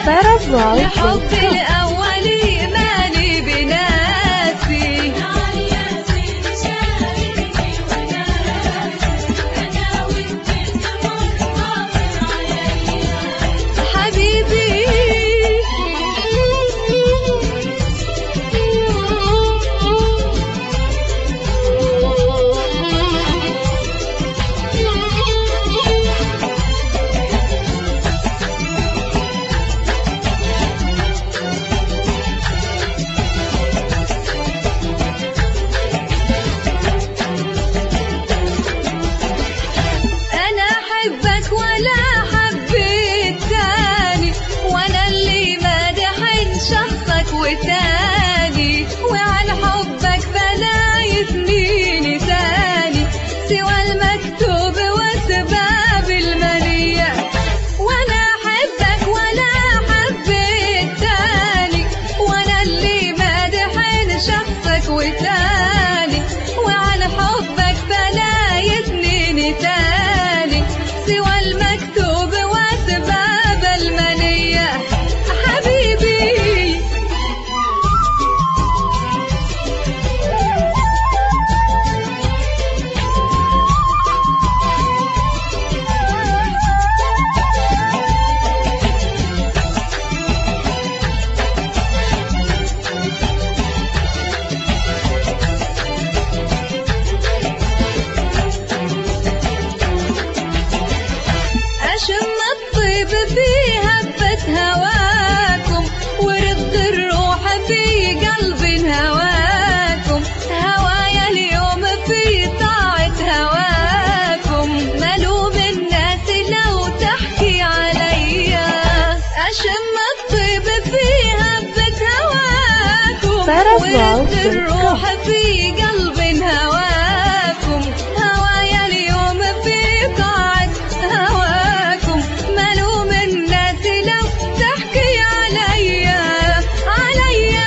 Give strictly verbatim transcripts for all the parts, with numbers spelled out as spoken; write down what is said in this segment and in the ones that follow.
الحب الأولي مالي بناسي حبيبي وتاني وعن حبك فلا يثنيني ثاني سوى المكتوب واسباب المنية وانا احبك ولا حبيت تاني وانا اللي مادحين شخصك وتاني وعن حبك فلا يثنيني ثاني سوى المكتوب واسباب المنية حبيبي أشم الطيب في هبة هواكم ورد الروح في قلب هواكم هوايا اليوم في طاعة هواكم ملوم الناس لو تحكي عليا أشم الطيب في هبة هواكم ورد الروح في قلب هواكم هوايا اليوم في طاعة هواكم ملوم الناس لو تحكي عليا عليا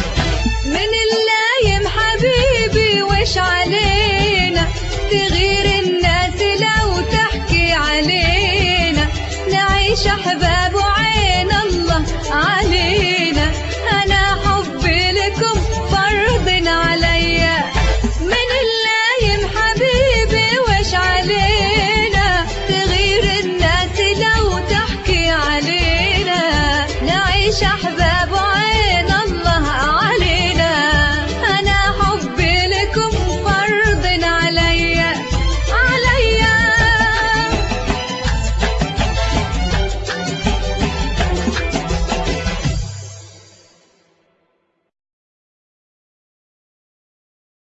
من اللايم حبيبي وش علينا تغير